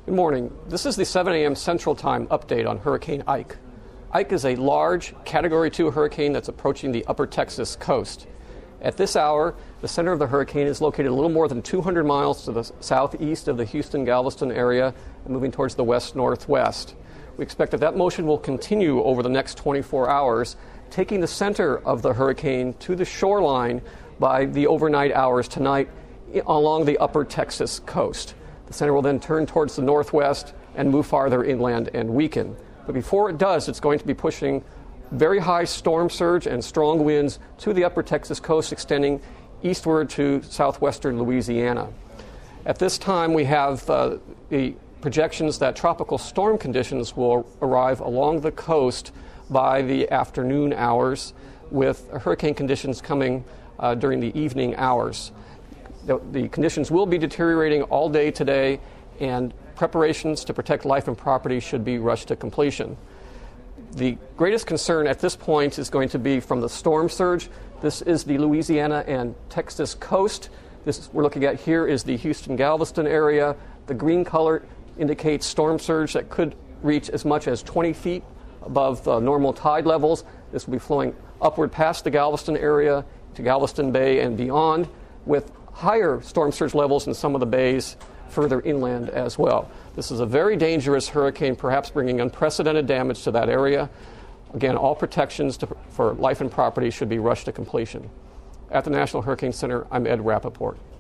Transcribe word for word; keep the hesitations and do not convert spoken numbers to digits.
Good morning. This is the seven a.m. Central Time update on Hurricane Ike. Ike is a large Category two hurricane that's approaching the upper Texas coast. At this hour, the center of the hurricane is located a little more than two hundred miles to the southeast of the Houston-Galveston area and moving towards the west-northwest. We expect that that motion will continue over the next twenty-four hours, taking the center of the hurricane to the shoreline by the overnight hours tonight along the upper Texas coast. The center will then turn towards the northwest and move farther inland and weaken. But before it does, it's going to be pushing very high storm surge and strong winds to the upper Texas coast, extending eastward to southwestern Louisiana. At this time, we have uh, the projections that tropical storm conditions will arrive along the coast by the afternoon hours, with hurricane conditions coming uh, during the evening hours. The, the conditions will be deteriorating all day today, and preparations to protect life and property should be rushed to completion. The greatest concern at this point is going to be from the storm surge. This is the Louisiana and Texas coast. This we're looking at here is the Houston-Galveston area. The green color indicates storm surge that could reach as much as twenty feet above uh, normal tide levels. This will be flowing upward past the Galveston area to Galveston Bay and beyond, with higher storm surge levels in some of the bays further inland as well. This is a very dangerous hurricane, perhaps bringing unprecedented damage to that area. Again, all protections to, for life and property should be rushed to completion. At the National Hurricane Center, I'm Ed Rappaport.